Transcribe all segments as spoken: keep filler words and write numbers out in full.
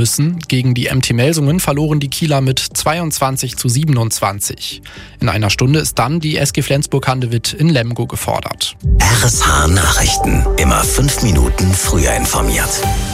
müssen. Gegen die M T Melsungen verloren die Kieler mit zweiundzwanzig zu siebenundzwanzig. In einer Stunde ist dann die S G Flensburg-Handewitt in Lemgo gefordert. R S H Nachrichten. Immer fünf Minuten früher informiert.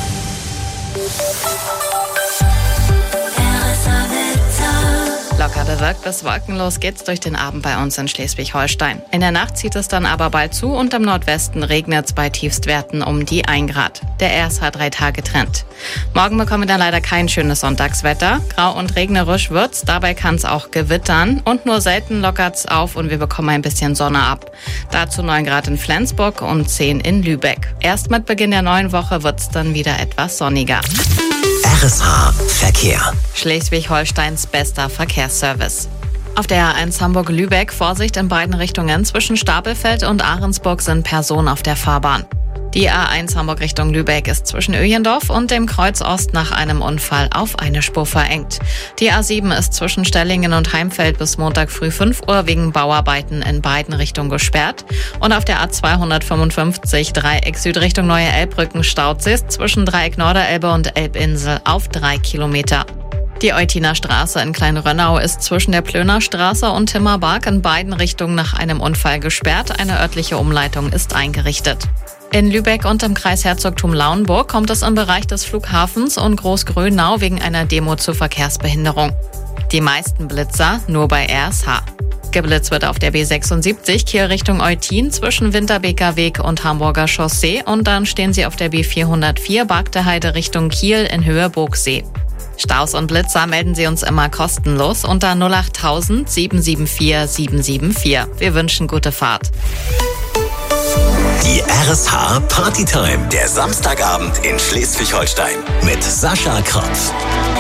Locker bewölkt bis wolkenlos geht's durch den Abend bei uns in Schleswig-Holstein. In der Nacht zieht es dann aber bald zu und im Nordwesten regnet's bei Tiefstwerten um die ein Grad. Der R S H drei Tage Trend. Morgen bekommen wir dann leider kein schönes Sonntagswetter. Grau und regnerisch wird's, dabei kann's auch gewittern und nur selten lockert's auf und wir bekommen ein bisschen Sonne ab. Dazu neun Grad in Flensburg und zehn in Lübeck. Erst mit Beginn der neuen Woche wird's dann wieder etwas sonniger. R S H Verkehr. Schleswig-Holsteins bester Verkehrsservice. Auf der A eins Hamburg-Lübeck Vorsicht in beiden Richtungen. Zwischen Stapelfeld und Ahrensburg sind Personen auf der Fahrbahn. Die A eins Hamburg Richtung Lübeck ist zwischen Öjendorf und dem Kreuz Ost nach einem Unfall auf eine Spur verengt. Die A sieben ist zwischen Stellingen und Heimfeld bis Montag früh fünf Uhr wegen Bauarbeiten in beiden Richtungen gesperrt. Und auf der A zweihundertfünfundfünfzig Dreieck Süd Richtung Neue Elbbrücken staut sich zwischen Dreieck Norderelbe und Elbinsel auf drei Kilometer. Die Eutiner Straße in Kleinrönnau ist zwischen der Plöner Straße und Timmerbark in beiden Richtungen nach einem Unfall gesperrt. Eine örtliche Umleitung ist eingerichtet. In Lübeck und im Kreis Herzogtum Lauenburg kommt es im Bereich des Flughafens und Großgrönau wegen einer Demo zur Verkehrsbehinderung. Die meisten Blitzer nur bei R S H. Geblitzt wird auf der B sechsundsiebzig Kiel Richtung Eutin zwischen Winterbeker Weg und Hamburger Chaussee und dann stehen sie auf der B vierhundertvier Bargteheide Richtung Kiel in Höhe Burgsee. Staus und Blitzer melden Sie uns immer kostenlos unter null acht tausend sieben sieben vier sieben sieben vier. Wir wünschen gute Fahrt. Die R S H Partytime, der Samstagabend in Schleswig-Holstein mit Sascha Kropf.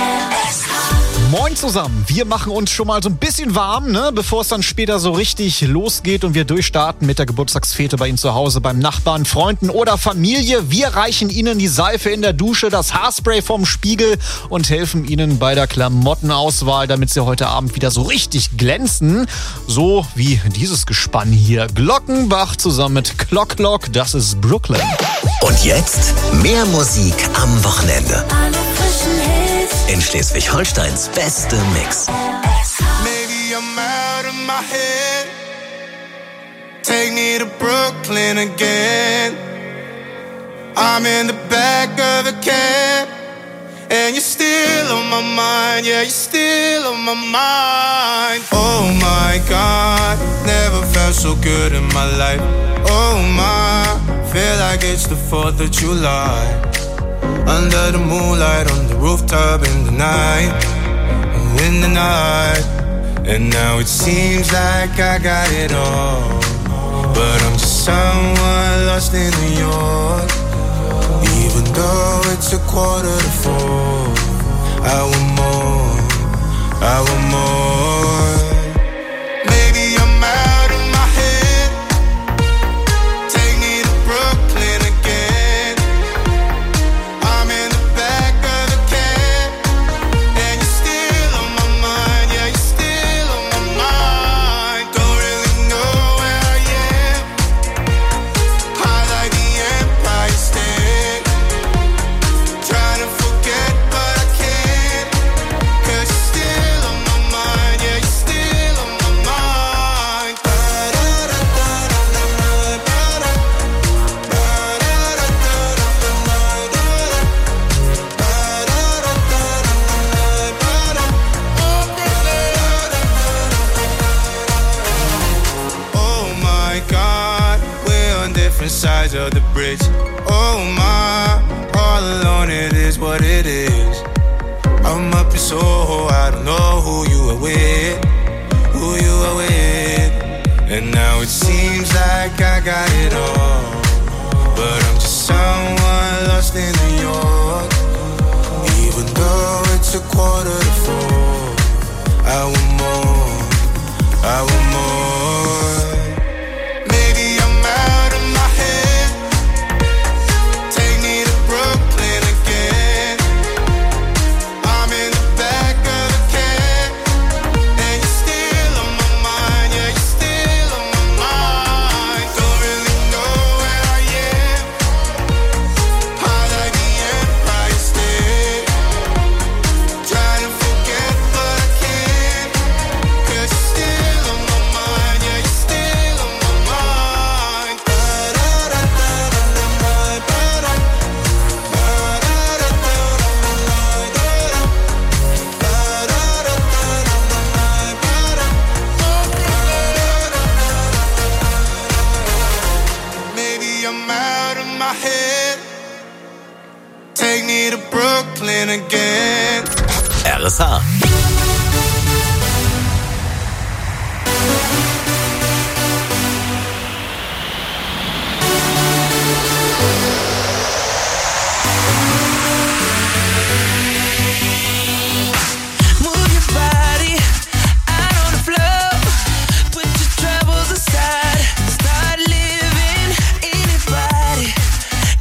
Moin zusammen, wir machen uns schon mal so ein bisschen warm, ne, bevor es dann später so richtig losgeht und wir durchstarten mit der Geburtstagsfete bei Ihnen zu Hause, beim Nachbarn, Freunden oder Familie. Wir reichen Ihnen die Seife in der Dusche, das Haarspray vom Spiegel und helfen Ihnen bei der Klamottenauswahl, damit Sie heute Abend wieder so richtig glänzen. So wie dieses Gespann hier. Glockenbach zusammen mit Clock Clock, das ist Brooklyn. Und jetzt mehr Musik am Wochenende. In Schleswig-Holsteins beste Mix. Maybe I'm out of my head. Take me to Brooklyn again. I'm in the back of a cab, and you're still on my mind. Yeah, you're still on my mind. Oh my God, never felt so good in my life. Oh my, feel like it's the fourth of July. Under the moonlight, on the rooftop in the night, in the night. And now it seems like I got it all, but I'm just someone lost in New York. Even though it's a quarter to four, I want more, I want more. Maybe I'm out of my head. Take me to Brooklyn again. I'm in the back of a cab, and you're still on my mind. Yeah, you're still on my mind. Don't really know where I am. High like the Empire State. Trying to forget, but I can't. 'Cause you're still on my mind. Yeah, you're still on my mind. Oh my God, we're on different sides of the bridge. Oh my, all alone it is what it is. I'm up in Soho, I don't know who you are with, who you are with. And now it seems like I got it all, but I'm just someone lost in New York. Even though it's a quarter to four, I want more, I want more. Maybe I'm out of my head. Take me to Brooklyn again. I'm in the back of a cab, and you're still on my mind. Yeah, you're still on my mind. Don't really know where I am. High like the Empire State. schweres Haar.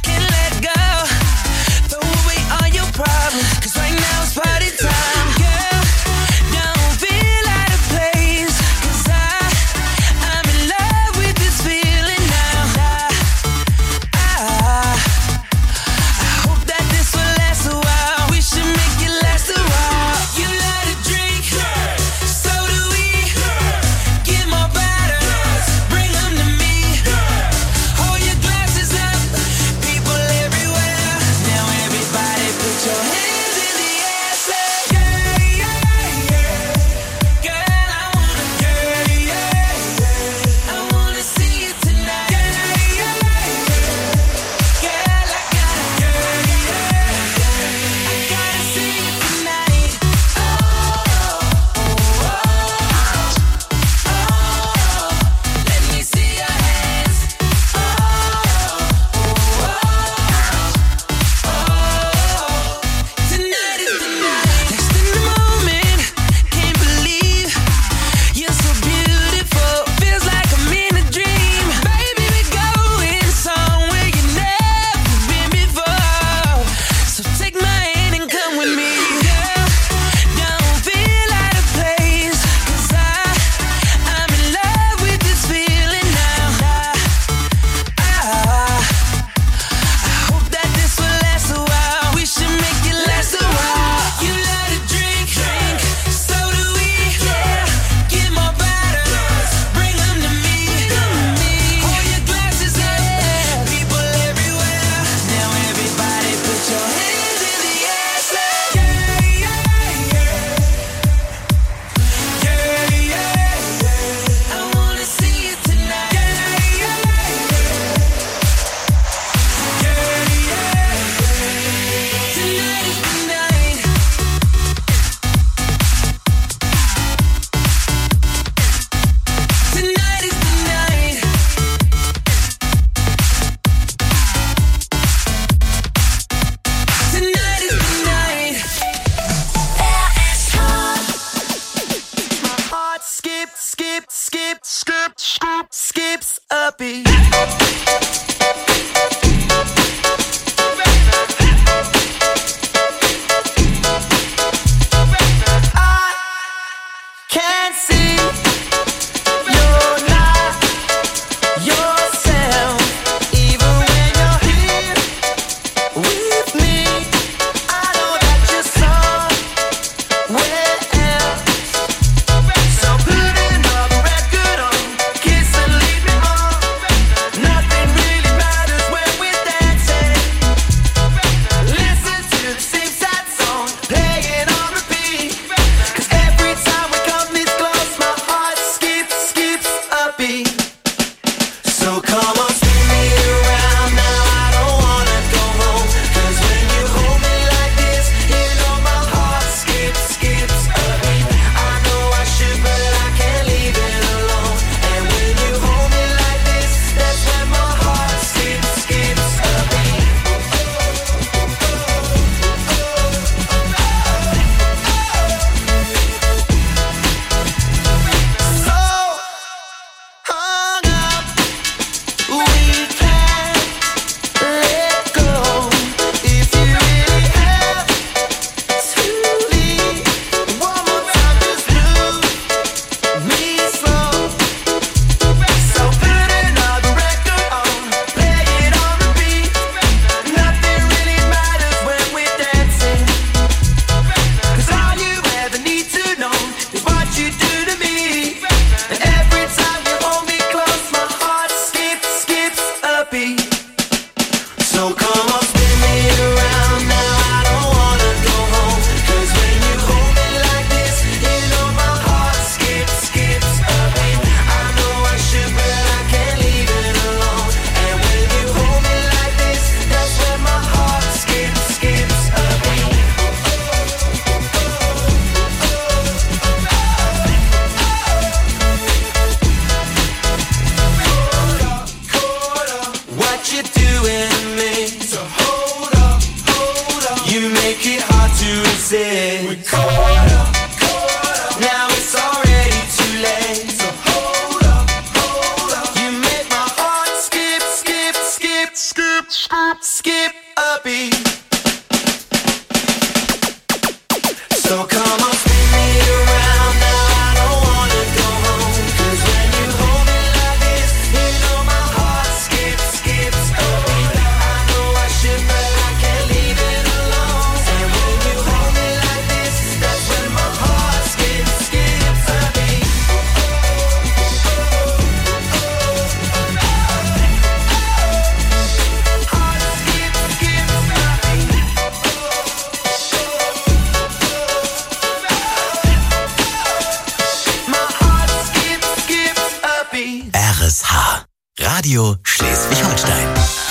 Cause right now it's party time, girl. hard to resist. We're caught up, caught up. Now it's already too late. So hold up, hold up. You make my heart skip, skip, skip, skip, skip, skip a beat. So come on, spin me around. Now I don't wanna go home. 'Cause when you hold me like this, you know my heart skips, skips a beat. I know I should, but I can't leave it alone. And when you hold me like this, that's when my heart skips, skips a beat. Heart skips, skips a beat. R S H, Radio Schleswig-Holstein.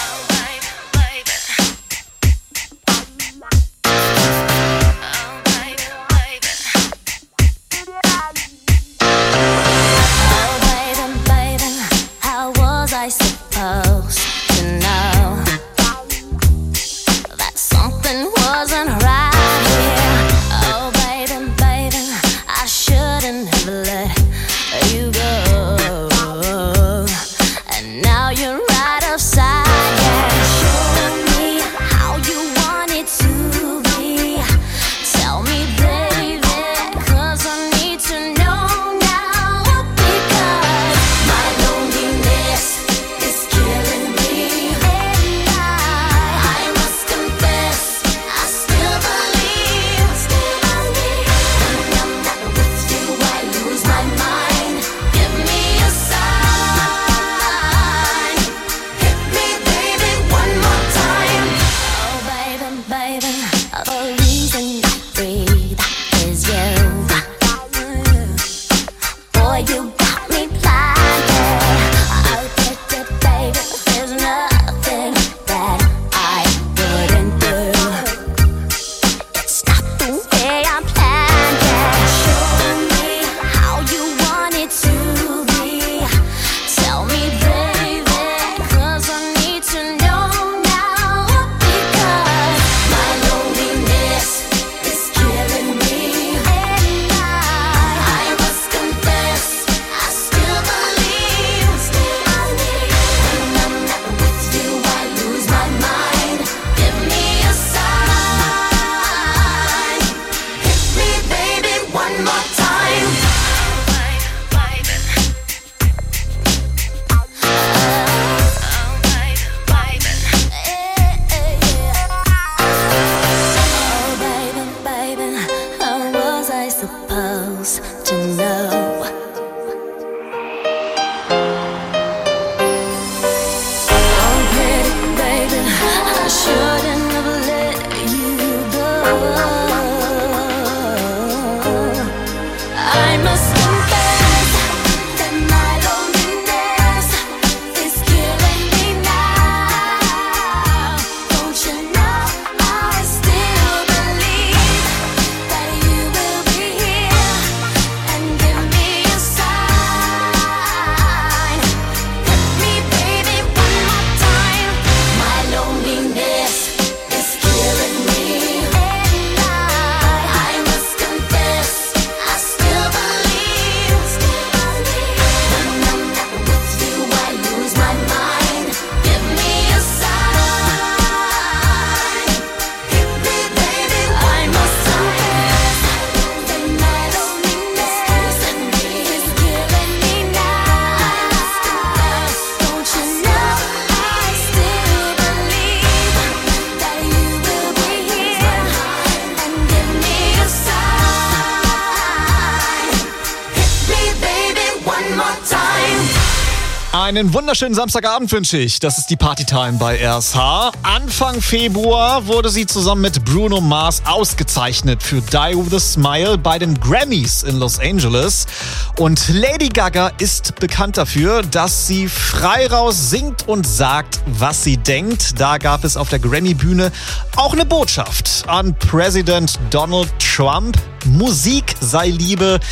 Einen wunderschönen Samstagabend wünsche ich. Das ist die Partytime bei R S H. Anfang Februar wurde sie zusammen mit Bruno Mars ausgezeichnet für Die With A Smile bei den Grammys in Los Angeles. Und Lady Gaga ist bekannt dafür, dass sie frei raus singt und sagt, was sie denkt. Da gab es auf der Grammy-Bühne auch eine Botschaft an Präsident Donald Trump. Musik sei Liebe,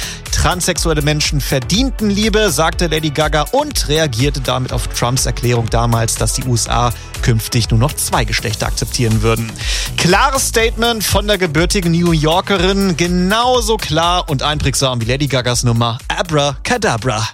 transsexuelle Menschen verdienten Liebe, sagte Lady Gaga und reagierte damit auf Trumps Erklärung damals, dass die U S A künftig nur noch zwei Geschlechter akzeptieren würden. Klares Statement von der gebürtigen New Yorkerin, genauso klar und einprägsam wie Lady Gagas Nummer Abracadabra.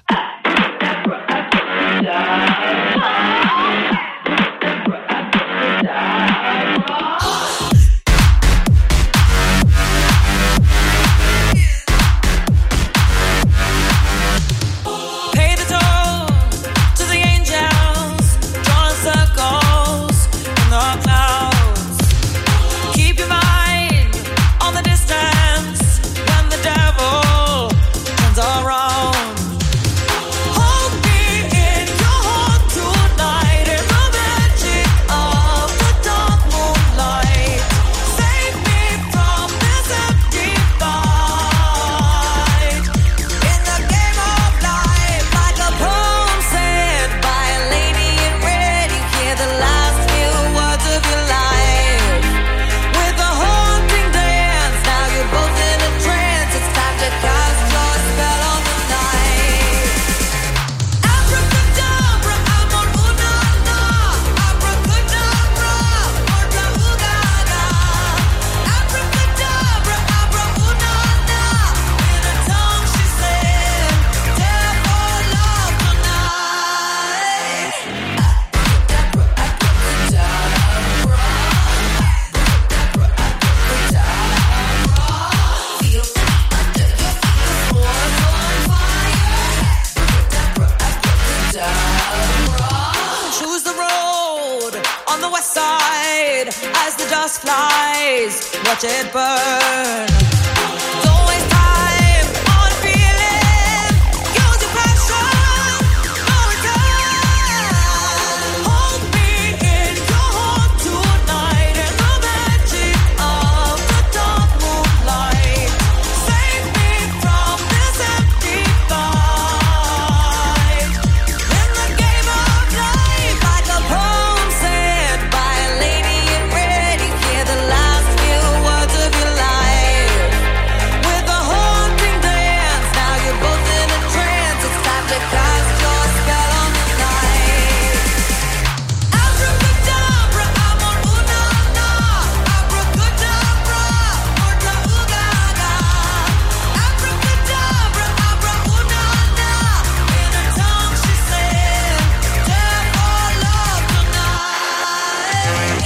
As the dust flies, watch it burn. Don't waste time on feeling. Use your passion, no return. Hold me in your heart tonight in the magic of the dark moonlight. Save me from this empty fight. In the game of life, like a poem said by a lady in red, you hear the last few words of your life. With a haunting dance, now you're both in a trance. It's time to cast your spell on the night. Abracadabra, I'm on una-na. Abracadabra, orta ugaga. Abracadabra, abra una-na. In her tongue she said, death or love tonight.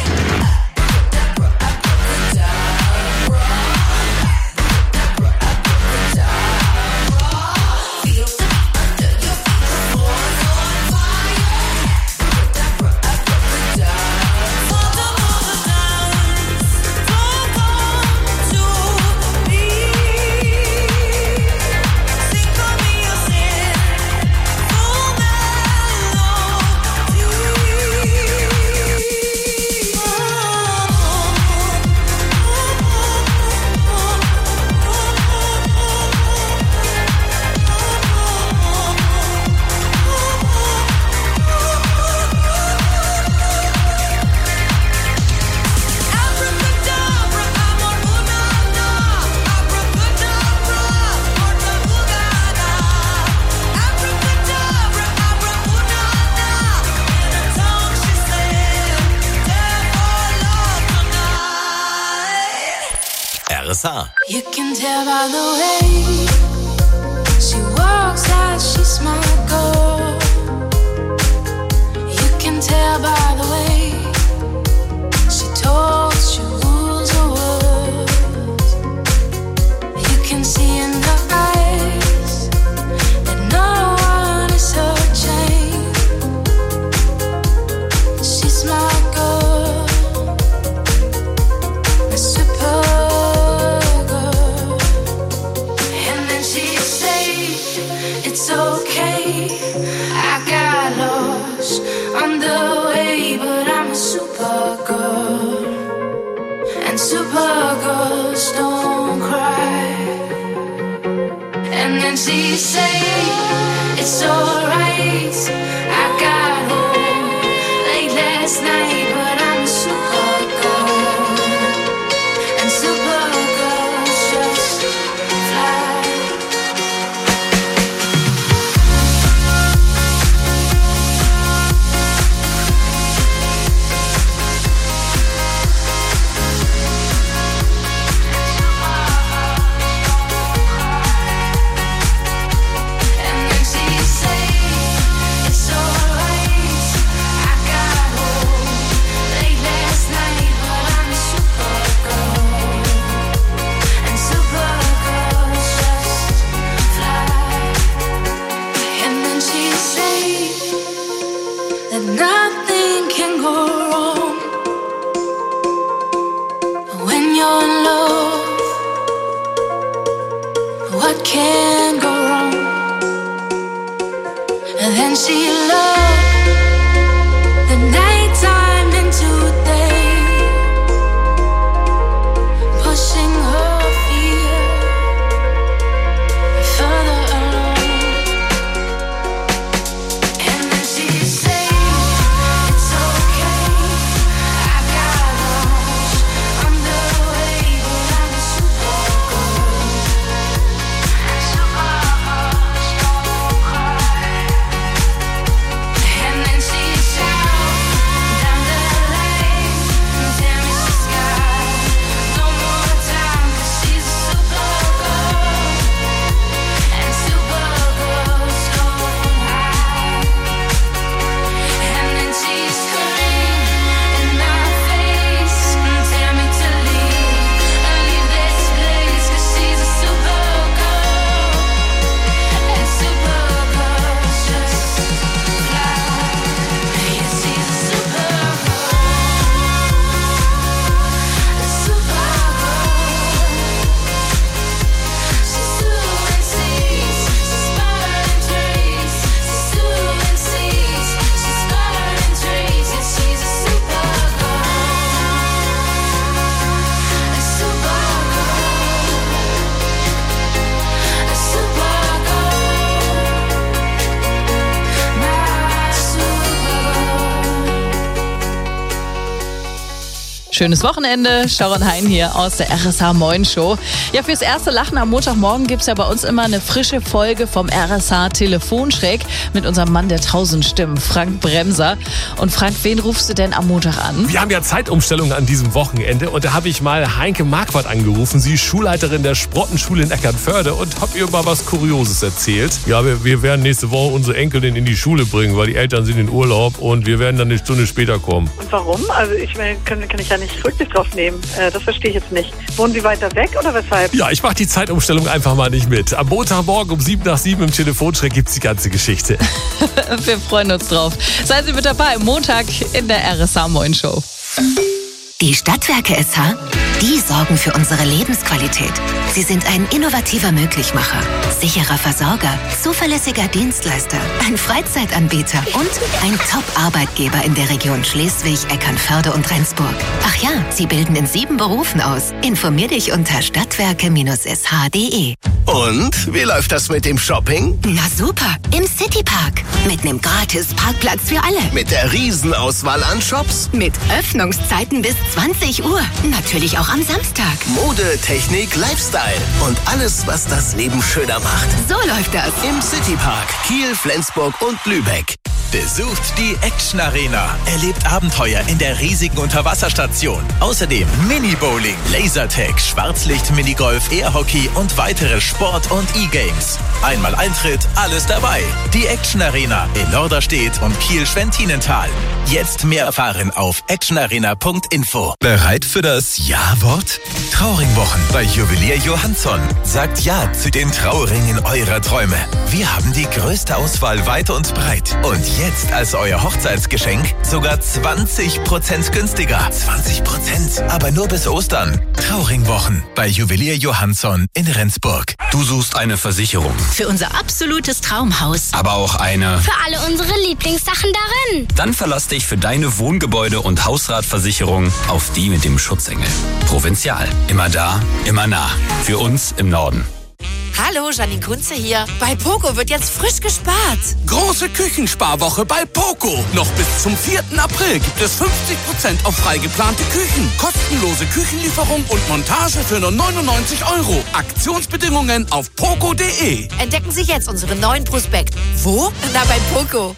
Abracadabra, I'm on una-na. Abracadabra, orta ugaga. Abracadabra, abra una-na. In her tongue she said, death or love tonight. R S H. You can tell by the way she walks that she's my girl. You can tell by the way she talks, she rules her words. You can see in her eyes that no one is her chain. She's my girl, my super girl. And then she say it's okay. I got lost on the way, but I'm a super girl. And super girls don't cry. And then she say it's alright. I got home late last night, but I'm a super girl. And super girls just fly. Schönes Wochenende, Sharon Hein hier aus der R S H Moin Show. Ja, fürs erste Lachen am Montagmorgen gibt's ja bei uns immer eine frische Folge vom R S H Telefonschreck mit unserem Mann der tausend Stimmen, Frank Bremser. Und Frank, wen rufst du denn am Montag an? Wir haben ja Zeitumstellung an diesem Wochenende und da habe ich mal Heinke Marquardt angerufen. Sie ist Schulleiterin der Sprottenschule in Eckernförde und habe ihr mal was Kurioses erzählt. Ja, wir, wir werden nächste Woche unsere Enkelin in die Schule bringen, weil die Eltern sind in Urlaub und wir werden dann eine Stunde später kommen. Und warum? Also ich meine, kann, kann ich ja nicht Rücksicht drauf nehmen. Äh, das verstehe ich jetzt nicht. Wohnen Sie weiter weg oder weshalb? Ja, ich mache die Zeitumstellung einfach mal nicht mit. Am Montagmorgen um sieben nach sieben im Telefonschreck gibt's die ganze Geschichte. Wir freuen uns drauf. Seien Sie mit dabei, Montag in der R S H Moin Show. Die Stadtwerke S H, die sorgen für unsere Lebensqualität. Sie sind ein innovativer Möglichmacher, sicherer Versorger, zuverlässiger Dienstleister, ein Freizeitanbieter und ein Top-Arbeitgeber in der Region Schleswig, Eckernförde und Rendsburg. Ach ja, sie bilden in sieben Berufen aus. Informier dich unter stadtwerke Bindestrich s h punkt d e. Und wie läuft das mit dem Shopping? Na super, im Citypark. Mit einem gratis Parkplatz für alle. Mit der Riesenauswahl an Shops? Mit Öffnungszeiten bis zwanzig Uhr. Natürlich auch am Samstag. Mode, Technik, Lifestyle und alles, was das Leben schöner macht. So läuft das. Im Citypark Kiel, Flensburg und Lübeck. Besucht die Action Arena. Erlebt Abenteuer in der riesigen Unterwasserstation. Außerdem Mini-Bowling, Lasertag, Schwarzlicht-Minigolf, Airhockey und weitere Sport- und E-Games. Einmal Eintritt, alles dabei. Die Action Arena in Norderstedt und Kiel-Schwentinental. Jetzt mehr erfahren auf actionarena punkt info. Bereit für das Ja-Wort? Trauringwochen bei Juwelier Johansson. Sagt Ja zu den Trauringen eurer Träume. Wir haben die größte Auswahl weit und breit. Und jetzt als euer Hochzeitsgeschenk sogar zwanzig Prozent günstiger. zwanzig Prozent? Aber nur bis Ostern. Trauringwochen bei Juwelier Johansson in Rendsburg. Du suchst eine Versicherung. Für unser absolutes Traumhaus. Aber auch eine... Für alle unsere Lieblingssachen darin. Dann verlass dich für deine Wohngebäude- und Hausratversicherung auf die mit dem Schutzengel. Provinzial. Immer da, immer nah. Für uns im Norden. Hallo, Janine Kunze hier. Bei Poco wird jetzt frisch gespart. Große Küchensparwoche bei Poco. Noch bis zum vierten April gibt es fünfzig Prozent auf frei geplante Küchen. Kostenlose Küchenlieferung und Montage für nur neunundneunzig Euro. Aktionsbedingungen auf poco punkt d e. Entdecken Sie jetzt unseren neuen Prospekt. Wo? Na, bei Poco.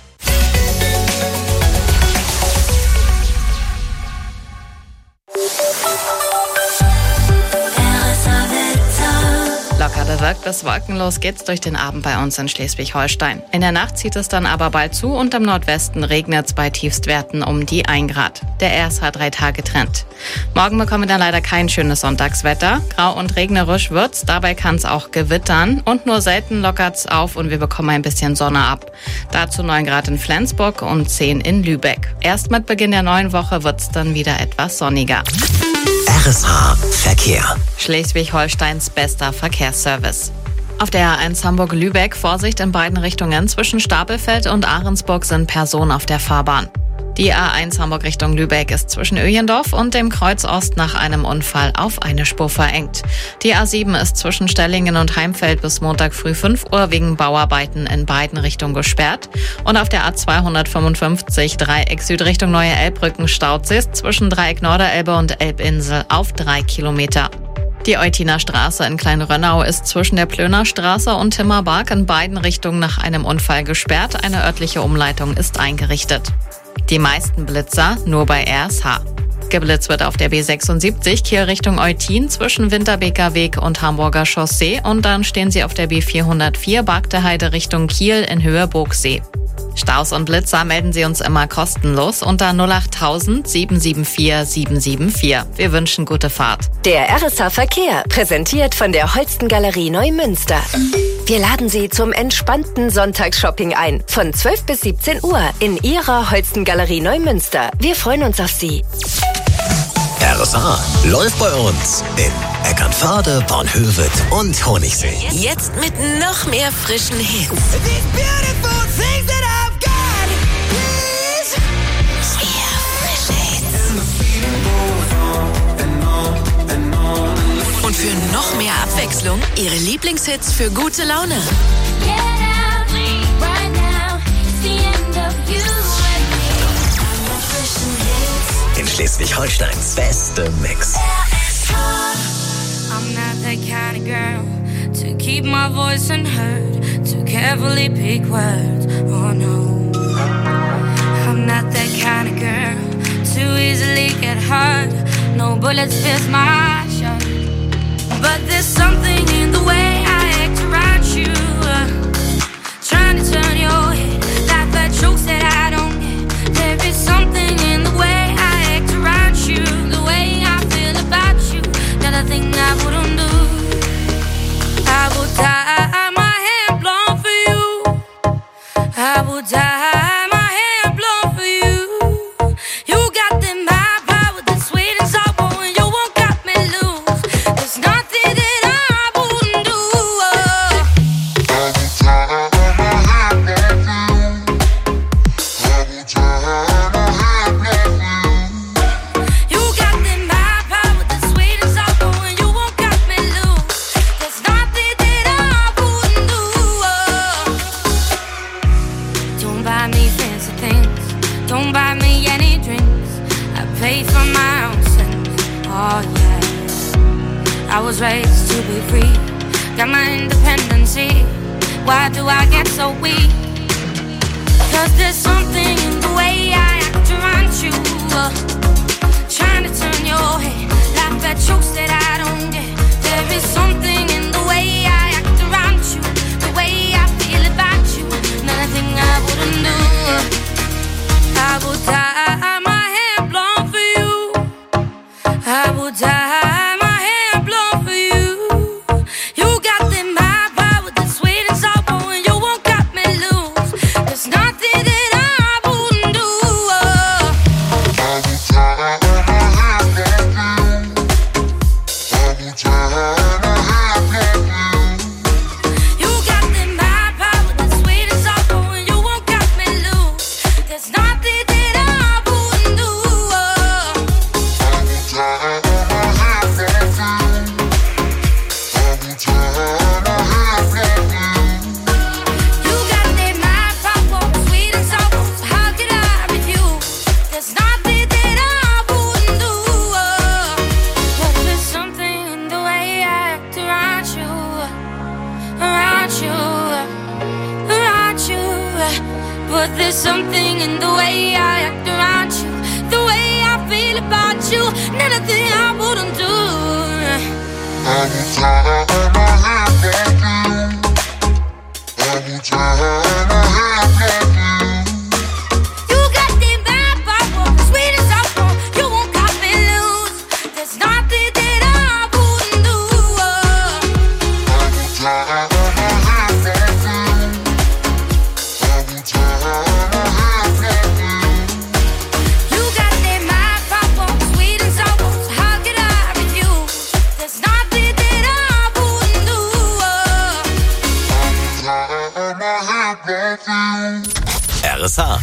Locker bewölkt bis wolkenlos geht's durch den Abend bei uns in Schleswig-Holstein. In der Nacht zieht es dann aber bald zu und im Nordwesten regnet's bei Tiefstwerten um die ein Grad. Der R S H drei Tage Trend. Morgen bekommen wir dann leider kein schönes Sonntagswetter. Grau und regnerisch wird's, dabei kann's auch gewittern und nur selten lockert's auf und wir bekommen ein bisschen Sonne ab. Dazu neun Grad in Flensburg und zehn in Lübeck. Erst mit Beginn der neuen Woche wird's dann wieder etwas sonniger. R S H Verkehr. Schleswig-Holsteins bester Verkehrsservice. Auf der A eins Hamburg-Lübeck Vorsicht in beiden Richtungen. Zwischen Stapelfeld und Ahrensburg sind Personen auf der Fahrbahn. Die A eins Hamburg Richtung Lübeck ist zwischen Öjendorf und dem Kreuz Ost nach einem Unfall auf eine Spur verengt. Die A sieben ist zwischen Stellingen und Heimfeld bis Montag früh fünf Uhr wegen Bauarbeiten in beiden Richtungen gesperrt. Und auf der A zweihundertfünfundfünfzig Dreieck Süd Richtung Neue Elbbrücken staut sich zwischen Dreieck Norderelbe und Elbinsel auf drei Kilometer. Die Eutiner Straße in Kleinrönnau ist zwischen der Plöner Straße und Timmerbark in beiden Richtungen nach einem Unfall gesperrt. Eine örtliche Umleitung ist eingerichtet. Die meisten Blitzer nur bei R S H. Geblitzt wird auf der B sechsundsiebzig Kiel Richtung Eutin zwischen Winterbeker Weg und Hamburger Chaussee und dann stehen sie auf der B vierhundertvier Bargteheide Richtung Kiel in Höhe Burgsee. Staus und Blitzer melden Sie uns immer kostenlos unter null acht tausend sieben sieben vier sieben sieben vier. Wir wünschen gute Fahrt. Der R S H Verkehr, präsentiert von der Holsten-Galerie Neumünster. Wir laden Sie zum entspannten Sonntagsshopping ein. Von zwölf bis siebzehn Uhr in Ihrer Holsten-Galerie Neumünster. Wir freuen uns auf Sie. R S H läuft bei uns in Eckernförde, Bornhöved und Honigsee. Jetzt mit noch mehr frischen Hits. Und für noch mehr Abwechslung, Ihre Lieblingshits für gute Laune. In Schleswig-Holsteins beste Mix. I'm not that kind of girl to keep my voice unheard, to carefully pick words. Oh no, I'm not that kind of girl to easily get hurt. No bullets fit my shirt, but there's something in the way I act around you, uh, trying to turn your head, laugh at jokes that I don't get. There is something in the way I act around you, the way I feel about you, that I think I wouldn't do. I would dye my hair blonde for you. I would dye my hair blonde for you. You got them high power, the sweet and sour, and you won't got me loose. There's nothing that I wouldn't do. I would dye my hair blonde for you. I would dye my hair blonde for you. You got them high power, the sweet and sour, and you won't got me loose. There's nothing that I wouldn't do. Don't buy me fancy things, don't buy me any drinks. I pay for my own sins. Oh yeah, I was raised to be free, got my independency. Why do I get so weak? Cause there's something in the way I act around you, uh, trying to turn your head, laugh at jokes that I don't get. There is something in the way I act around you, the way I feel about you, nothing I wouldn't do. I would dye my hair blonde for you. I would dye my hair blonde for you. You got them high power, the sweet and sour, and you won't got me loose. There's nothing that I wouldn't do. I would dye my hair blonde for you. I would dye my hair blonde for you. You got them high power, the sweet and sour, and you won't got me loose. There's nothing that I wouldn't do. I would dye my hair blonde for you. I would dye my hair blonde for you. You got them high power, sweet and sour, so how could I refuse? There's nothing that I wouldn't do. But there's something in the way I act around you, around you, around you. But there's something in the way I act around you, the way I feel about you, nothing I wouldn't do. I would dye my hair blonde for you. I would dye my hair blonde for you. You got them bad power, sweet and sour, you won't got me loose. There's nothing that I wouldn't do. I would dye my hair blonde for you. I would dye my hair blonde for you. You got them high power, sweet and sour, so how could I refuse? There's nothing that I wouldn't do. I would dye my hair blonde for you. R S H.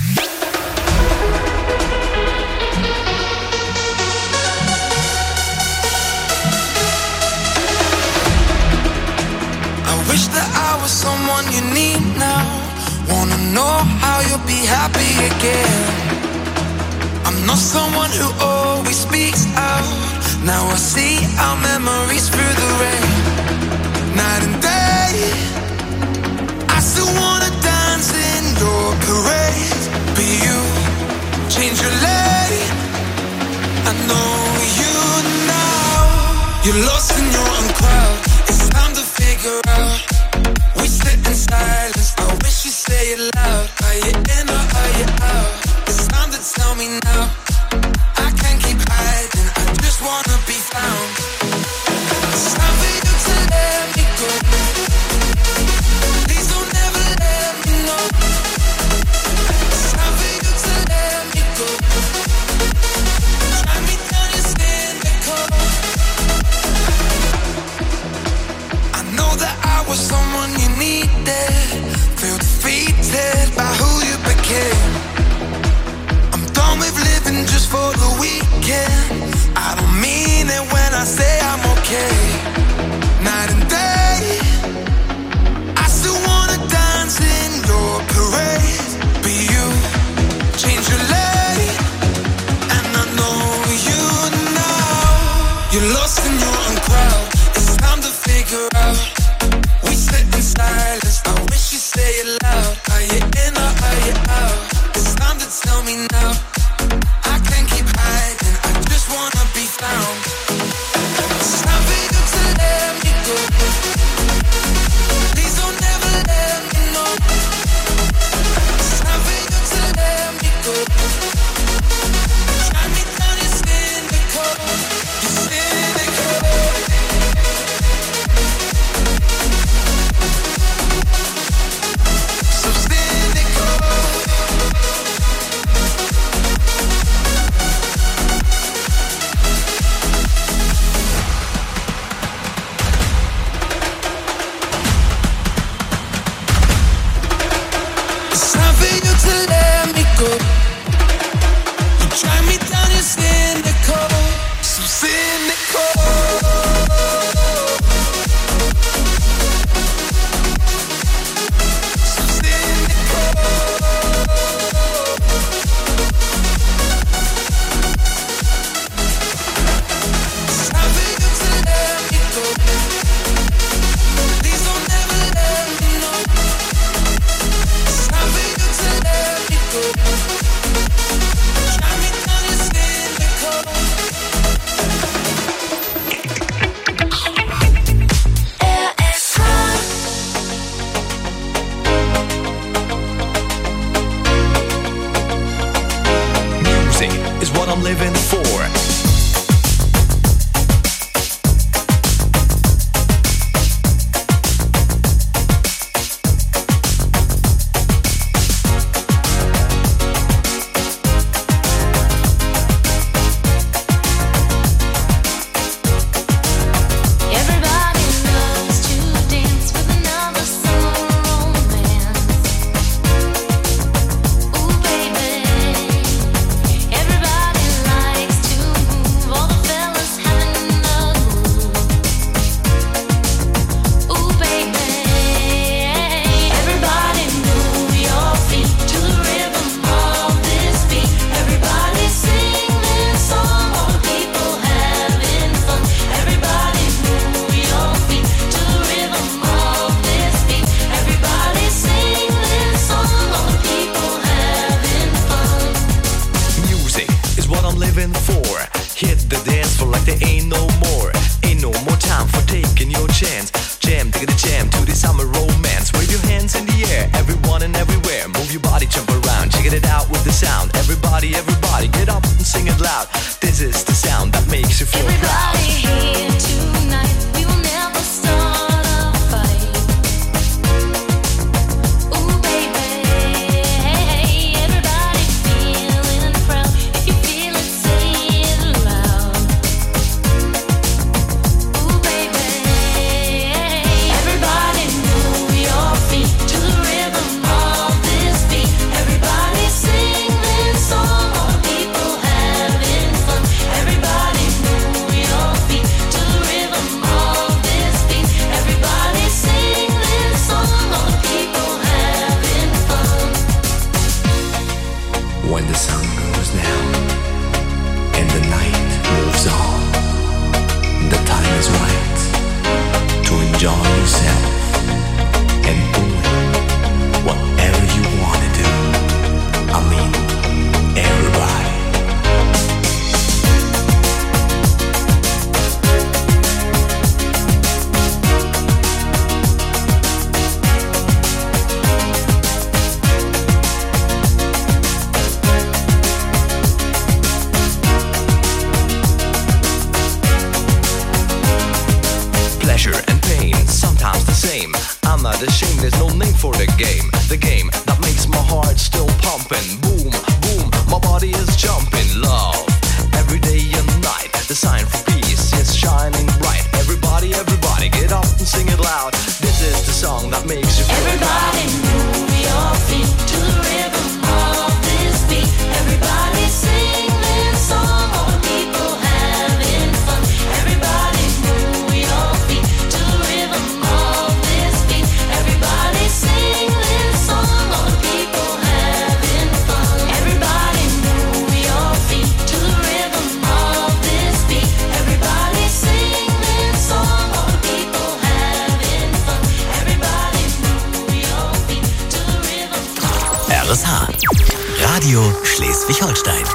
I wish that I was someone you need now. Wanna know how you'll be happy again. I'm not someone who always speaks out. Now I see our memories through the rain. Night and day, I still wanna dance in your parade. Be you, change your lane. I know you now. You're lost in your own crowd. It's time to figure out. We sit in silence. I wish you say it loud. Are you in or are you out? It's time to tell me now. I can't keep hiding. I just wanna be found. It's time for you to let me go. Please don't ever let me know. It's time for you to let me go. Drag me down your cynical. I know that I was someone you needed. Feel defeated by who you became. I'm done with living just for the weekend. I don't mean it when I say I'm okay. Night and day, I still wanna dance in your parade. Be you, change your lane. And I know chance. Jam, dig the jam to the summer romance. Wave your hands in the air, everyone and everywhere. Move your body, jump around, check it out with the sound. Everybody, everybody, get up and sing it loud. This is the sound that makes you feel proud. Everybody here tonight, we will never start a fight. Ooh, baby, everybody feeling proud. If you feel it, say it loud. Ooh, baby, everybody move your feet to the rhythm of this beat. Everybody sing this song, all the people having fun. Everybody move your feet to the rhythm of this beat. Everybody sing this song, all the people having fun. When the sun goes down and the night moves on, the time is right to enjoy yourself and doing whatever you want to do. I mean, everybody. Pleasure and pain, sometimes the same. I'm not ashamed, there's no name for the game. The game that makes my heart still pumping. Boom, boom, my body is jumping. Love, every day and night. The sign for peace is shining bright. Everybody, everybody, get up and sing it loud. This is the song that makes you feel Everybody move your feet to the rhythm of this beat. Everybody sing this song, all the people having fun. Everybody move your feet to the rhythm of this beat. Everybody sing this song, all the people having fun. Everybody move your feet to the rhythm of this beat. Everybody sing this song, all the people having fun. Everybody move your feet to the rhythm of R S H, Radio Schleswig-Holstein.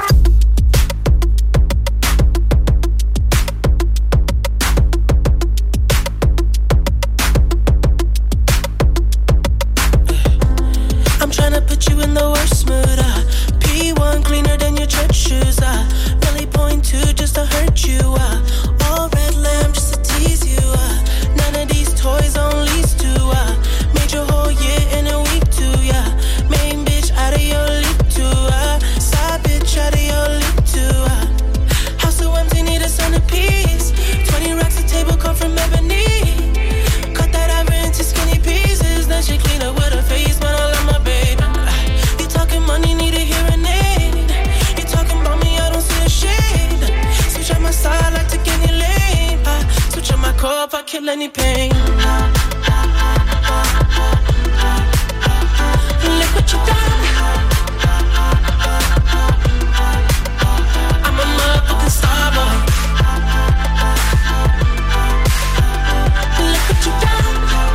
I'm tryna put you in the worst mood. Uh. P one cleaner than your church shoes. Uh. Really point two just to hurt you. Uh. All red lamb just to tease you. Uh. None of these toys on lease to. Uh. Made your whole year in a week too. Yeah. Main bitch out of your league too. Uh. Side bitch out of your league too. Uh. House so empty, need a centerpiece. Twenty racks a table come from ebony. Cut that ever into skinny pieces. Then she clean up with her face, man. I love my baby. You talking money, need a hearing aid. You talking about me, I don't see a shade. Switch on my side, I take any lane. I switch on my core if I kill any pain. Look what you done. I'm a motherfucking star boy. Look what you done.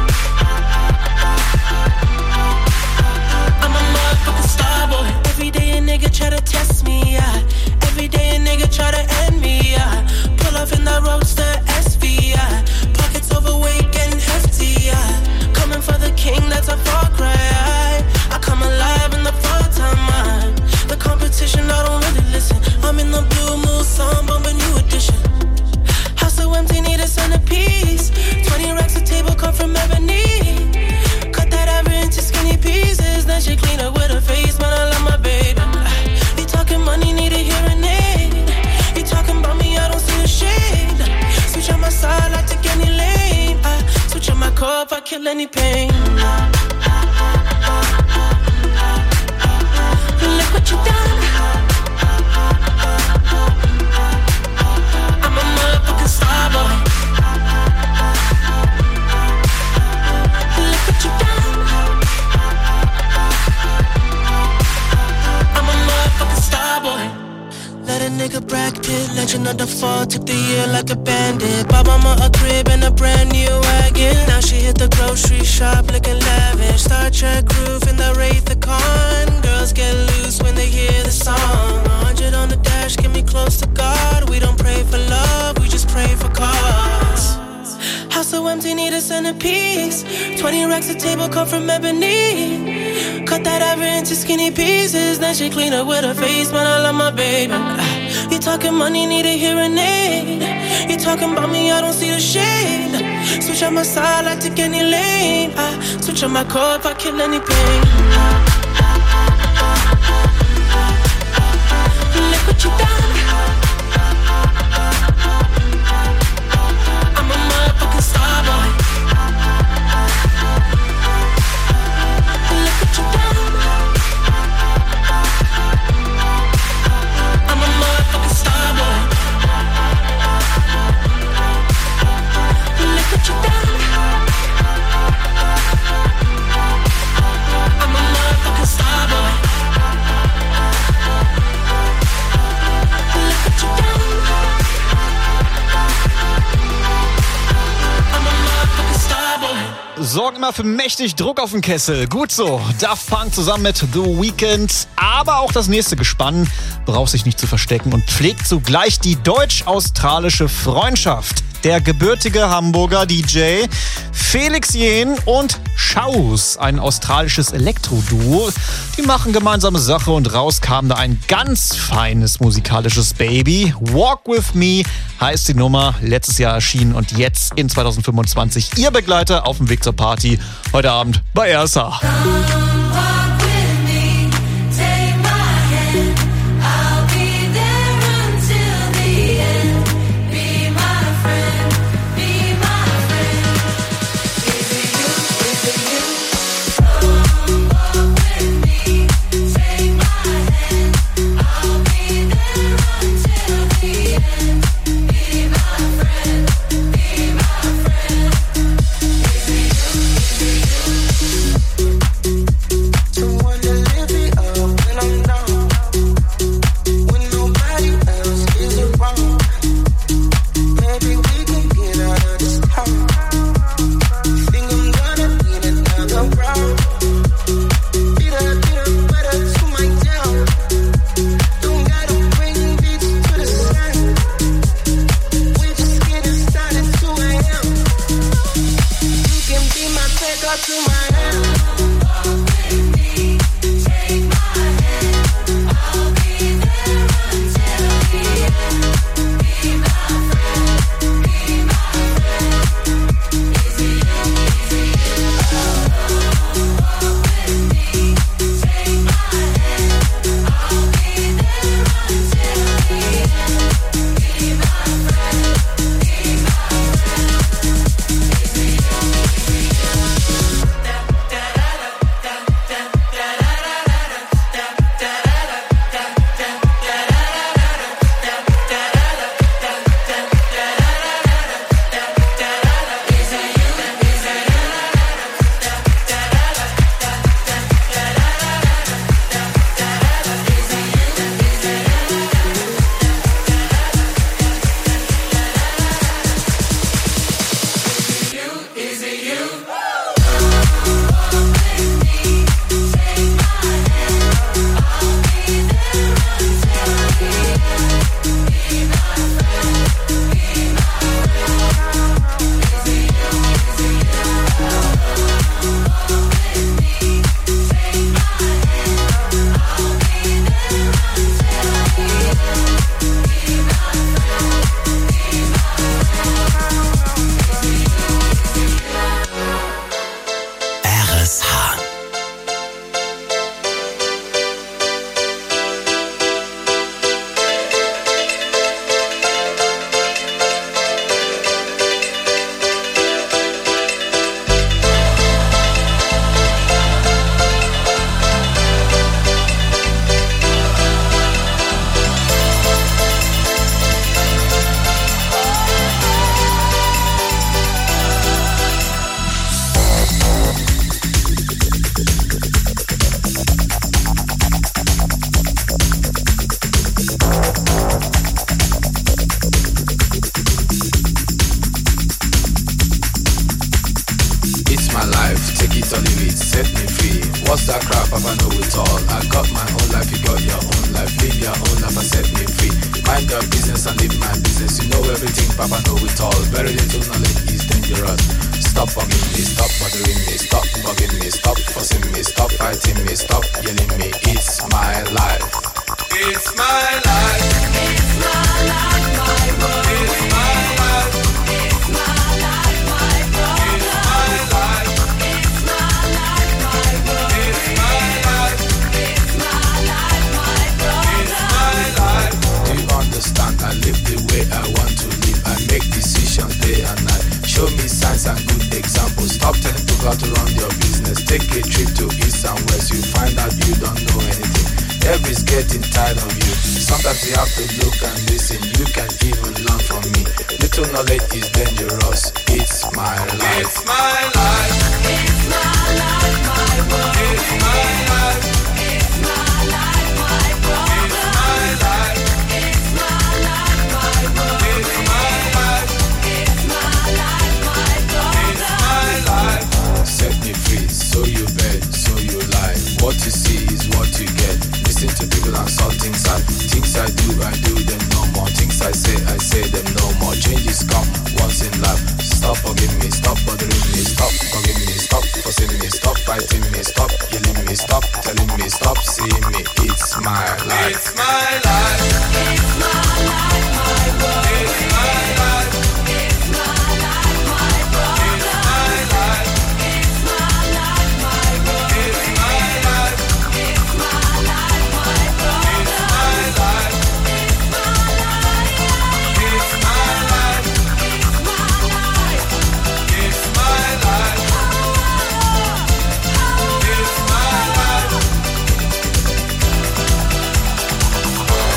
I'm a motherfucking star boy. Every day a nigga try to test me, yeah. Every day a nigga try to end me, yeah. Pull off in that roadster S V, yeah. Pockets overweight, getting hefty, yeah. Coming for the king, that's a far cry. I come alive in the fall time, man. The competition, I don't really listen. I'm in the blue moon, song, bumping new edition. House so empty, need a centerpiece. Twenty racks a table come from ebony. Cut that ever into skinny pieces. Then she clean up with her face, man. I love my baby. You talking money, need a hearing aid. You talking about me, I don't see a shade. Switch on my side, I take any lane. I switch on my core if I kill any pain. Look what you done. I'm a motherfucking star boy. Look what you done. I'm a motherfucking star boy. Let a nigga Brad Pitt, legend of the fall, took the year like a bandit. Bought mama a crib and a brand new wagon. Now she hit the grocery shop looking lavish. Star Trek roof in the Wraith the Con. Girls get loose when they hear the song. A hundred on the dash, get me close to God. We don't pray for love, we just pray for cause. House so empty, need centerpiece. Twenty racks a table cut from ebony. Cut that ever into skinny pieces. Then she clean up with her face, man, I love my baby. You talking money, need a hearing aid. You talking about me, I don't see the shade. Switch on my side, I take any lane. I switch on my core if I kill any pain. Look what you done. I'm a motherfucking star boy. Look what you done. I'm a motherfucking star boy. Look what you done. I'm a motherfucking star boy. Look what you done. I'm a motherfucking star boy. Sorgen immer für mächtig Druck auf den Kessel. Gut so. Daft Punk zusammen mit The Weeknd. Aber auch das nächste Gespann braucht sich nicht zu verstecken und pflegt zugleich die deutsch-australische Freundschaft. Der gebürtige Hamburger D J Felix Jähn und Schaus, ein australisches Elektro-Duo. Die machen gemeinsame Sache und raus kam da ein ganz feines musikalisches Baby. Walk With Me heißt die Nummer, letztes Jahr erschienen und jetzt in zwanzig fünfundzwanzig ihr Begleiter auf dem Weg zur Party. Heute Abend bei R S H. What's that crap? Papa know it all. I got my own life, you got your own life. Live your own life and set me free. Mind your business and live my business. You know everything, Papa know it all. Very little knowledge is dangerous. stop bugging me, stop bothering me, stop bugging me, stop fussing me, stop fighting me, stop yelling me. It's my life. It's my life. It's my life, my world. It's my life. It's my life, my brother. It's my life. It's my life, my world. It's my life. It's my life, my brother. It's my life. Do you understand? I live the way I want to live. I make decisions day and night. Show me signs and good examples. Stop telling people to run your business. Take a trip to east and west. You find out you don't know anything. Everybody's getting tired of you. Sometimes you have to look and listen. You can even learn from me. Little knowledge is dangerous. It's my life. It's my life. It's my life, my world. It's my life. It's my life, my brother. It's my life. It's my life, my world. It's my life. It's my life, my brother. It's my life. Set me free, so you bet, so you lie. What you see is what you get. Listen to people and saw things I things I do, I do them no more. Things I say, I say them no more. Changes come once in life. Stop forgiving me, stop bothering me, stop forgiving me, stop fussing me, stop fighting me, stop yelling me, stop telling me, stop seeing me. It's my life. It's my life. It's my life, my world. It's my life. It's my life, my brother. It's my life. It's my life, my world. It's my life. It's my life, my brother. It's my life. It's my life. It's my life. It's my life. It's my life. It's my life.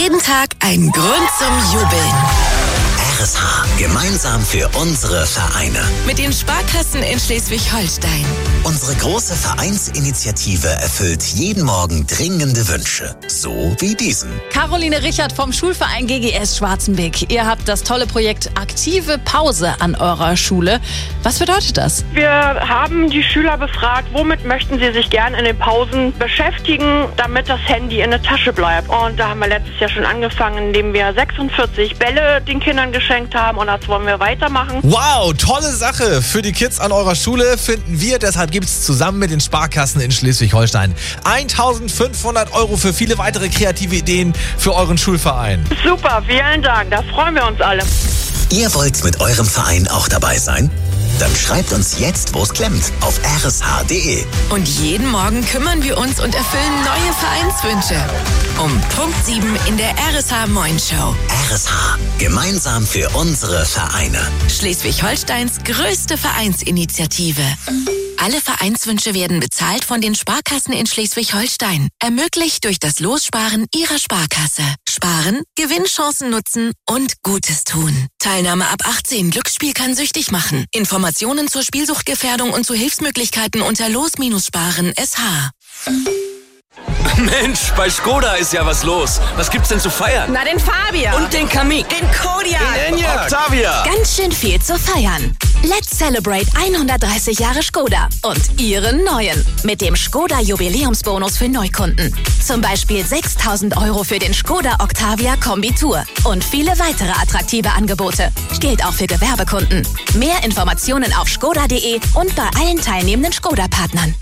Jeden Tag ein Grund zum Jubeln. R S H, gemeinsam für unsere Vereine. Mit den Sparkassen in Schleswig-Holstein. Unsere große Vereinsinitiative erfüllt jeden Morgen dringende Wünsche. So wie diesen. Caroline Richard vom Schulverein G G S Schwarzenbeck. Ihr habt das tolle Projekt Aktive Pause an eurer Schule. Was bedeutet das? Wir haben die Schüler befragt, womit möchten sie sich gern in den Pausen beschäftigen, damit das Handy in der Tasche bleibt. Und da haben wir letztes Jahr schon angefangen, indem wir sechsundvierzig Bälle den Kindern geschenkt haben, und das wollen wir weitermachen. Wow, tolle Sache für die Kids an eurer Schule, finden wir. Deshalb gibt es zusammen mit den Sparkassen in Schleswig-Holstein eintausendfünfhundert Euro für viele weitere kreative Ideen für euren Schulverein. Super, vielen Dank, da freuen wir uns alle. Ihr wollt mit eurem Verein auch dabei sein? Dann schreibt uns jetzt, wo es klemmt, auf r s h punkt d e. Und jeden Morgen kümmern wir uns und erfüllen neue Vereinswünsche. Um Punkt sieben in der R S H Moin Show. R S H, gemeinsam für unsere Vereine. Schleswig-Holsteins größte Vereinsinitiative. Alle Vereinswünsche werden bezahlt von den Sparkassen in Schleswig-Holstein. Ermöglicht durch das Lossparen Ihrer Sparkasse. Sparen, Gewinnchancen nutzen und Gutes tun. Teilnahme ab achtzehn. Glücksspiel kann süchtig machen. Informationen zur Spielsuchtgefährdung und zu Hilfsmöglichkeiten unter Los-Sparen S H. Mensch, bei Skoda ist ja was los. Was gibt's denn zu feiern? Na, den Fabia. Und den Kamiq. Den Kodiaq. Den Enyaq. Octavia. Ganz schön viel zu feiern. Let's celebrate hundertdreißig Jahre Skoda und Ihren neuen. Mit dem Skoda Jubiläumsbonus für Neukunden. Zum Beispiel sechstausend Euro für den Skoda Octavia Kombi Tour. Und viele weitere attraktive Angebote. Gilt auch für Gewerbekunden. Mehr Informationen auf skoda punkt d e und bei allen teilnehmenden Skoda-Partnern.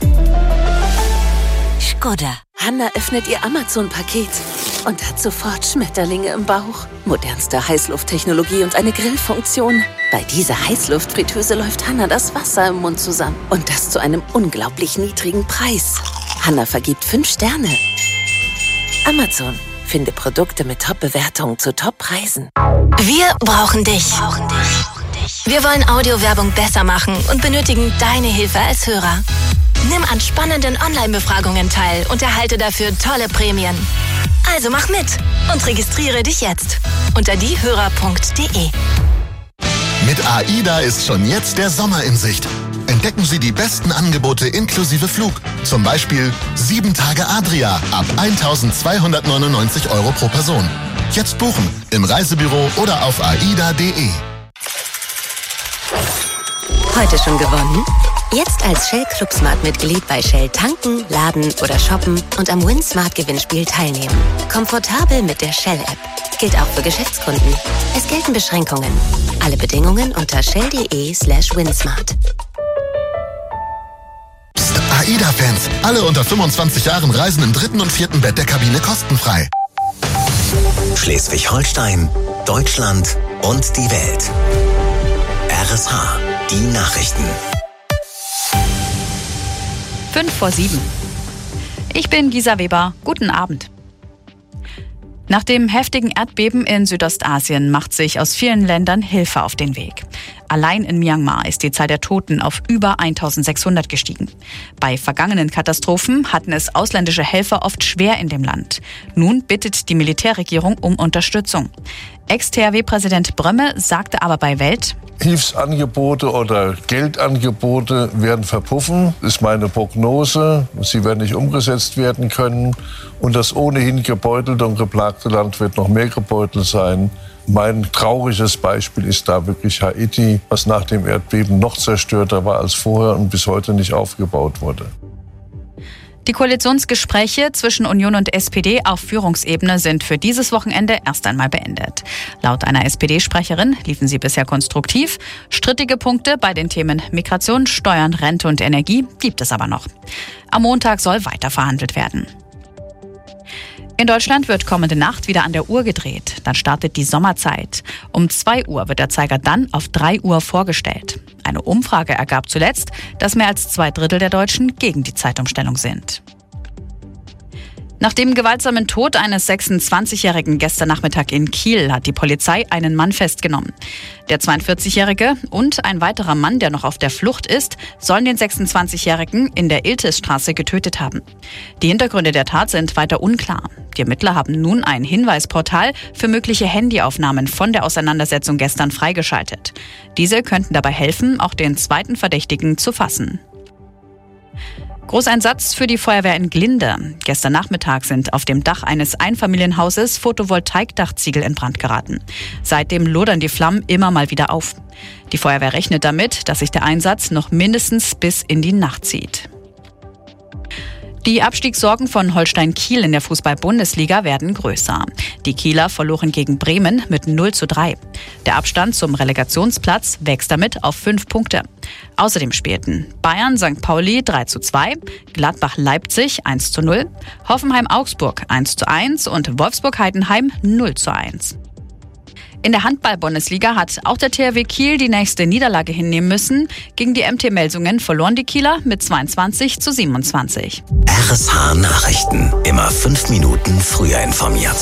Skoda. Hanna öffnet ihr Amazon-Paket und hat sofort Schmetterlinge im Bauch. Modernste Heißlufttechnologie und eine Grillfunktion. Bei dieser Heißluftfritteuse läuft Hanna das Wasser im Mund zusammen. Und das zu einem unglaublich niedrigen Preis. Hanna vergibt fünf Sterne. Amazon. Finde Produkte mit Top-Bewertungen zu Top-Preisen. Wir brauchen dich. Wir wollen Audiowerbung besser machen und benötigen deine Hilfe als Hörer. Nimm an spannenden Online-Befragungen teil und erhalte dafür tolle Prämien. Also mach mit und registriere dich jetzt unter diehörer punkt d e. Mit AIDA ist schon jetzt der Sommer in Sicht. Entdecken Sie die besten Angebote inklusive Flug. Zum Beispiel sieben Tage Adria ab eintausendzweihundertneunundneunzig Euro pro Person. Jetzt buchen im Reisebüro oder auf aida punkt d e. Heute schon gewonnen? Jetzt als Shell Club Smart Mitglied bei Shell tanken, laden oder shoppen und am Win Smart Gewinnspiel teilnehmen. Komfortabel mit der Shell App. Gilt auch für Geschäftskunden. Es gelten Beschränkungen. Alle Bedingungen unter shell punkt d e slash winsmart. Psst, AIDA-Fans. Alle unter fünfundzwanzig Jahren reisen im dritten und vierten Bett der Kabine kostenfrei. Schleswig-Holstein, Deutschland und die Welt. R S H, die Nachrichten. Fünf vor sieben. Ich bin Gisa Weber. Guten Abend. Nach dem heftigen Erdbeben in Südostasien macht sich aus vielen Ländern Hilfe auf den Weg. Allein in Myanmar ist die Zahl der Toten auf über eintausendsechshundert gestiegen. Bei vergangenen Katastrophen hatten es ausländische Helfer oft schwer in dem Land. Nun bittet die Militärregierung um Unterstützung. Ex-T H W-Präsident Brömme sagte aber bei Welt: Hilfsangebote oder Geldangebote werden verpuffen, ist meine Prognose. Sie werden nicht umgesetzt werden können. Und das ohnehin gebeutelte und geplagte Land wird noch mehr gebeutelt sein. Mein trauriges Beispiel ist da wirklich Haiti, was nach dem Erdbeben noch zerstörter war als vorher und bis heute nicht aufgebaut wurde. Die Koalitionsgespräche zwischen Union und S P D auf Führungsebene sind für dieses Wochenende erst einmal beendet. Laut einer S P D-Sprecherin liefen sie bisher konstruktiv. Strittige Punkte bei den Themen Migration, Steuern, Rente und Energie gibt es aber noch. Am Montag soll weiter verhandelt werden. In Deutschland wird kommende Nacht wieder an der Uhr gedreht. Dann startet die Sommerzeit. Um zwei Uhr wird der Zeiger dann auf drei Uhr vorgestellt. Eine Umfrage ergab zuletzt, dass mehr als zwei Drittel der Deutschen gegen die Zeitumstellung sind. Nach dem gewaltsamen Tod eines sechsundzwanzigjährigen gestern Nachmittag in Kiel hat die Polizei einen Mann festgenommen. Der zweiundvierzigjährige und ein weiterer Mann, der noch auf der Flucht ist, sollen den sechsundzwanzigjährigen in der Iltisstraße getötet haben. Die Hintergründe der Tat sind weiter unklar. Die Ermittler haben nun ein Hinweisportal für mögliche Handyaufnahmen von der Auseinandersetzung gestern freigeschaltet. Diese könnten dabei helfen, auch den zweiten Verdächtigen zu fassen. Großeinsatz für die Feuerwehr in Glinde. Gestern Nachmittag sind auf dem Dach eines Einfamilienhauses Photovoltaikdachziegel in Brand geraten. Seitdem lodern die Flammen immer mal wieder auf. Die Feuerwehr rechnet damit, dass sich der Einsatz noch mindestens bis in die Nacht zieht. Die Abstiegssorgen von Holstein Kiel in der Fußball-Bundesliga werden größer. Die Kieler verloren gegen Bremen mit null zu drei. Der Abstand zum Relegationsplatz wächst damit auf fünf Punkte. Außerdem spielten Bayern Sankt Pauli drei zu zwei, Gladbach Leipzig eins zu null, Hoffenheim Augsburg eins zu eins und Wolfsburg Heidenheim null zu eins. In der Handball-Bundesliga hat auch der T H W Kiel die nächste Niederlage hinnehmen müssen. Gegen die M T Melsungen verloren die Kieler mit zweiundzwanzig zu siebenundzwanzig. R S H Nachrichten. Immer fünf Minuten früher informiert.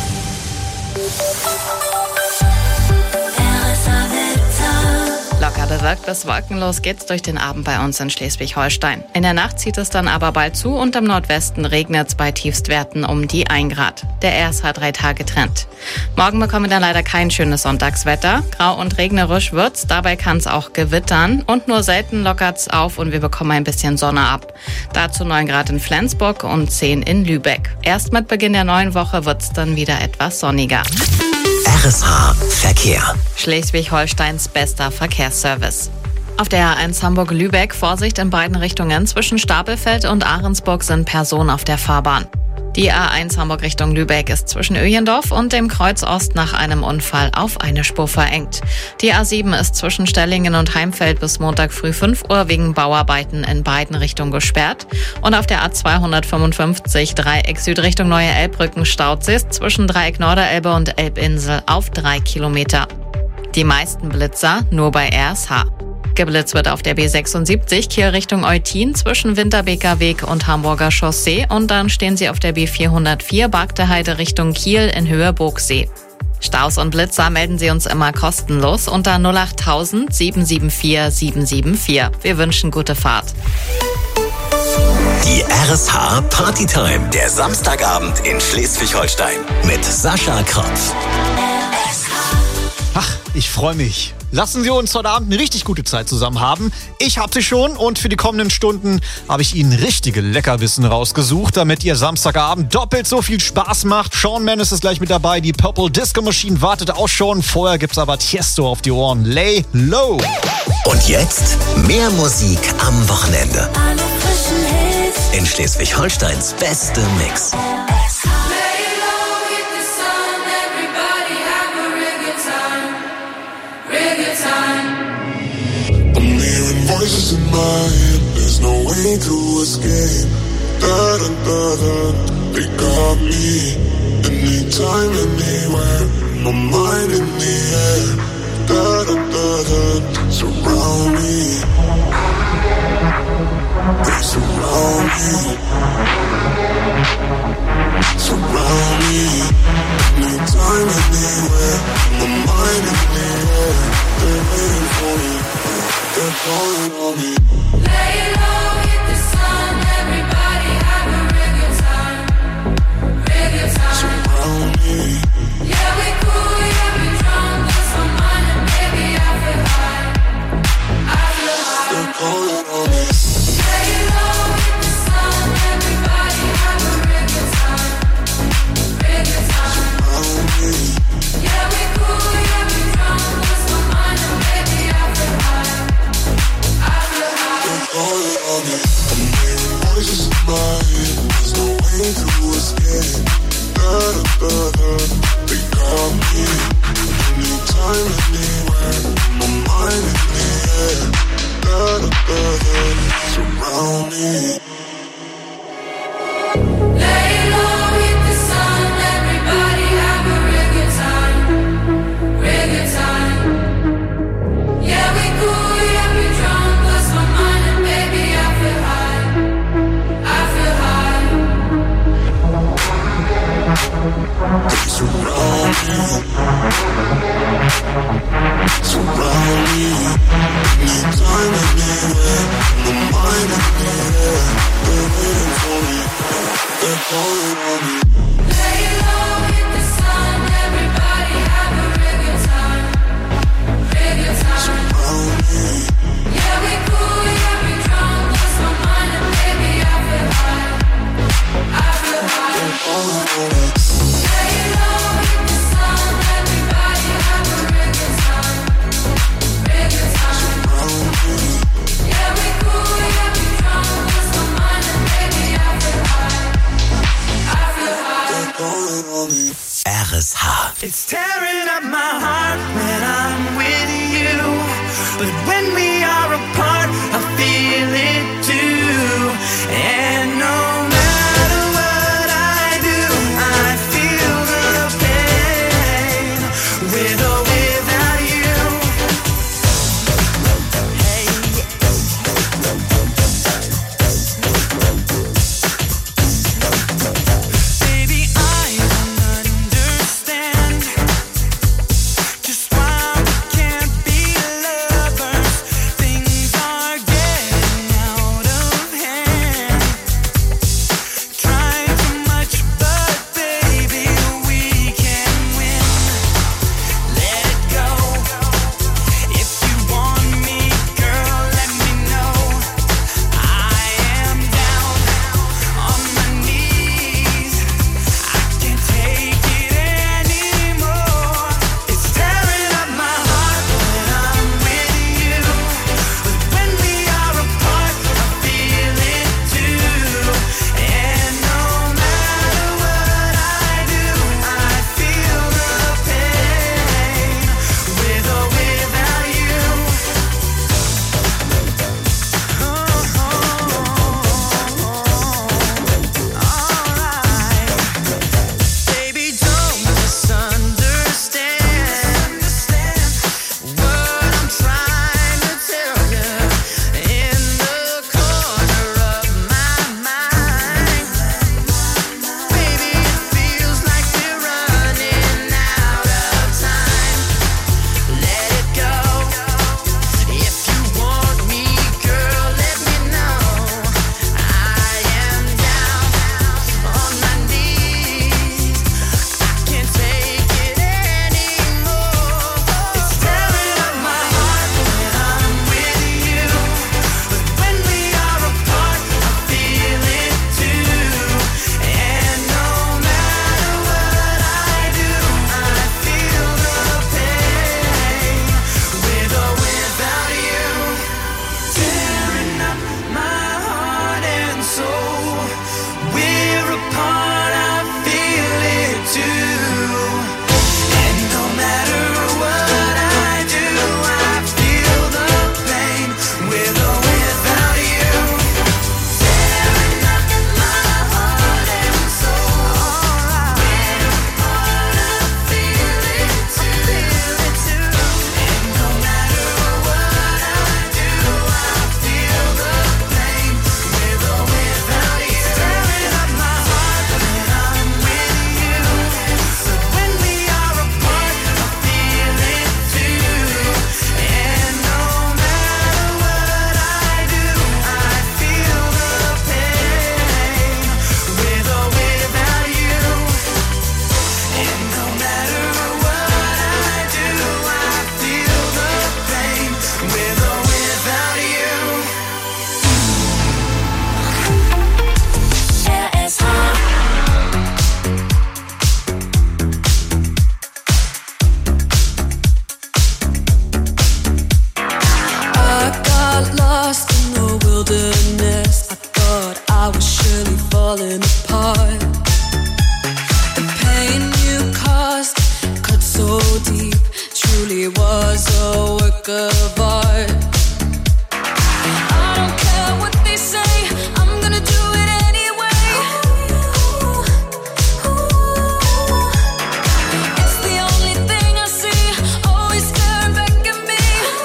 Locker bewölkt bis wolkenlos geht's durch den Abend bei uns in Schleswig-Holstein. In der Nacht zieht es dann aber bald zu und im Nordwesten regnet's bei Tiefstwerten um die ein Grad. Der R S H drei Tage Trend. Morgen bekommen wir dann leider kein schönes Sonntagswetter. Grau und regnerisch wird's, dabei kann's auch gewittern und nur selten lockert's auf und wir bekommen ein bisschen Sonne ab. Dazu neun Grad in Flensburg und zehn in Lübeck. Erst mit Beginn der neuen Woche wird's dann wieder etwas sonniger. R S H Verkehr. Schleswig-Holsteins bester Verkehrsservice. Auf der A eins Hamburg-Lübeck Vorsicht in beiden Richtungen. Zwischen Stapelfeld und Ahrensburg sind Personen auf der Fahrbahn. Die A eins Hamburg Richtung Lübeck ist zwischen Öjendorf und dem Kreuz Ost nach einem Unfall auf eine Spur verengt. Die A sieben ist zwischen Stellingen und Heimfeld bis Montag früh fünf Uhr wegen Bauarbeiten in beiden Richtungen gesperrt. Und auf der A zweihundertfünfundfünfzig Dreieck Süd Richtung Neue Elbbrücken staut sich zwischen Dreieck Norderelbe und Elbinsel auf drei Kilometer. Die meisten Blitzer nur bei R S H. Geblitzt wird auf der B sechsundsiebzig Kiel Richtung Eutin zwischen Winterbeker Weg und Hamburger Chaussee und dann stehen sie auf der B vierhundertvier Bargteheide Richtung Kiel in Höhe Burgsee. Staus und Blitzer melden Sie uns immer kostenlos unter null acht tausend sieben sieben vier sieben sieben vier. Wir wünschen gute Fahrt. Die R S H Partytime, der Samstagabend in Schleswig-Holstein mit Sascha Kropf. Ach, ich freue mich. Lassen Sie uns heute Abend eine richtig gute Zeit zusammen haben. Ich habe sie schon und für die kommenden Stunden habe ich Ihnen richtige Leckerbissen rausgesucht, damit Ihr Samstagabend doppelt so viel Spaß macht. Sean Mendes ist gleich mit dabei, die Purple Disco Machine wartet auch schon. Vorher gibt's aber Tiesto auf die Ohren. Lay low. Und jetzt mehr Musik am Wochenende. In Schleswig-Holsteins beste Mix. Voices in my head, there's no way to escape. Da da da da, they got me. Anytime, anywhere, my mind in the air. Da da da da, surround me. They surround me. Surround me. Anytime, anywhere, my mind in the air. They're waiting for me. They're calling on me. Lay low, hit the sun. Everybody have a real good time. Real good time. Surround me. Yeah, we cool, yeah, we drunk. Lost my mind and baby, I feel high. I feel high. They're calling on me. Lay low, hit the sun. Everybody have a real good time. Real good time. Surround me. Yeah, we cool, yeah, we drunk. Lost my mind and baby, I feel high. Calling on me. I'm hearing voices in my head. There's no way to escape. Da da da da, they got me. Anytime, anywhere, my mind in the air. Da da da da, surround me. Lay low, hit the sun. Everybody have a real good time. Real good time. Yeah, we cool, yeah, we drunk. Lost my mind and baby, I feel high. I feel high. They surround me. Surround me. Anytime, anywhere. My mind in the air. They're waiting for me. They're calling on me. R S H. It's tearing up my heart when I'm with you, but when we are apart, I feel it too. And no matter what I do, I feel the pain, with or without you. Hey, baby, I don't understand just why we can't be lovers. Things are getting out of hand. Trying too much, but baby, we can win. Let it go. If you want me, girl, let me know. I am down on my knees. I can't take it anymore. It's tearing up my heart when I'm with you, but when we are apart, I feel it too. And no matter what I do, I feel the pain, with or without you. Baby, don't misunderstand what I'm trying to tell you. In the corner of my mind, baby, it feels like we're running out of time. Let it go. If you want me, girl, let me know. I am down on my knees. I can't take it anymore. It's tearing up my heart when I'm with you, but when we are apart, I feel it too. And no matter what I do, I feel the pain, with or without you. Tearing up my heart and soul. We're apart, I feel it too. And no matter what I do, I feel the pain, with or without you. Tearing up my heart and soul. We're apart, I feel it too. And no matter what I do, I feel the pain, with or without you. Tearing up my heart when I'm with you, but when we are apart, I feel it too. And no matter what I do, I feel the pain, with or without you. And no matter what I do, I feel the pain, with or without you. R S H. I got lost in the wilderness. I thought I was surely falling apart. The pain you caused cut so deep, truly was a work of art. I don't care what they say, I'm gonna do it anyway. It's the only thing I see, always staring back at me.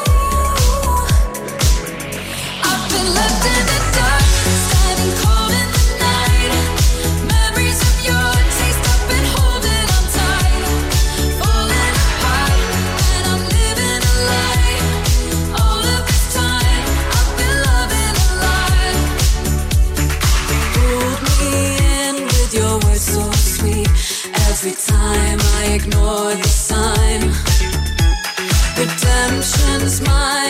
I've been left in the dark, standing cold in the night. Memories of your taste, I've been holding on tight. Falling apart, and I'm living a lie. All of this time, I've been loving a lie. Pulled me in with your words so sweet. Every time I ignore the sign, redemption's mine.